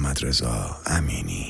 محمدرضا امینی.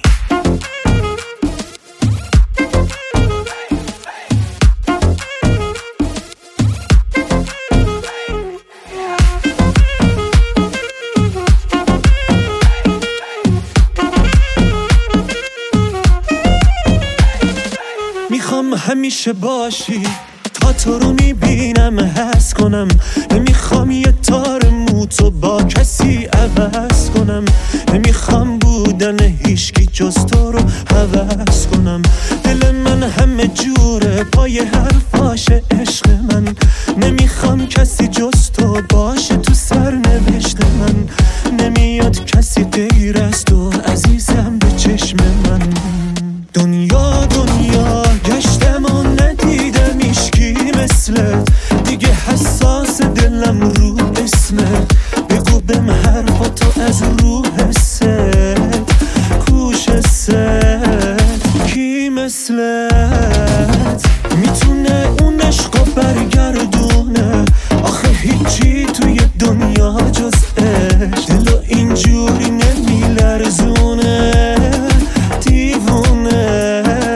میخوام همیشه باشی تا تو رو میبینم حس کنم، نمیخوام یه تار موتو با کسی عوض کنم، نمیخوام بودن هیچکی جز تو رو هوس کنم. دل من همه جوره پای حرفاش عشق من، نمیخوام کسی جز تو باشه تو سرنوشت من، نمیاد کسی غیر از تو عزیزم به چشم من. دنیا گشتم و ندیدم ایشکی مثلت، دیگه حساس دلم رو اسمت، بگو بهم حرفاتو از رو حست، کوش حست، کی مثلت میتونه اون عشقو برگردونه؟ آخه هیچی توی دنیا جز عشق، دلو اینجوری نمیلرزونه، دیوونه.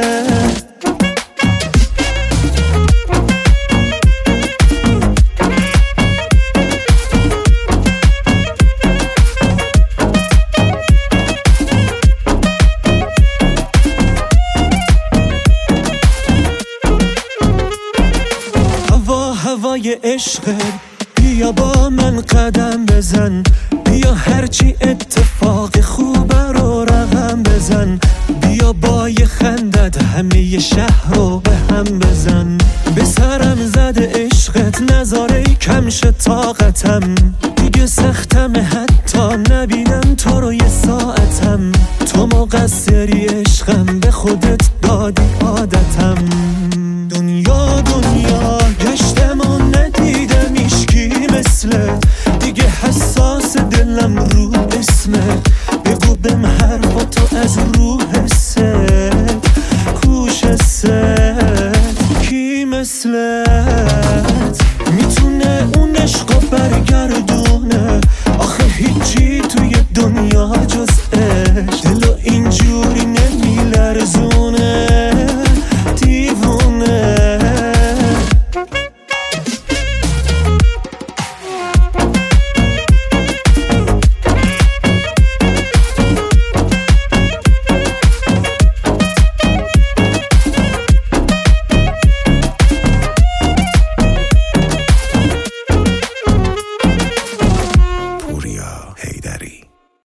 هوای عشقت بیا با من قدم بزن، بیا هرچی اتفاق خوب رو رقم بزن، بیا با یه خندت همه شهر رو به هم بزن. به سرم زده عشقت نذاره کم شه طاقتم، دیگه سختم حتی نبینم تو رو یه ساعتم، تو مقصری عشقم به خودت دادی عادتم. دنیا گشتم و ندیدم ایشکی مثلت، دیگه حساس دلم رو اسمت، بگو بهم حرفاتو از رو حست، کوش حست، کی مثلت میتونه اون عشقو برگردونه؟ آخه هیچی توی دنیا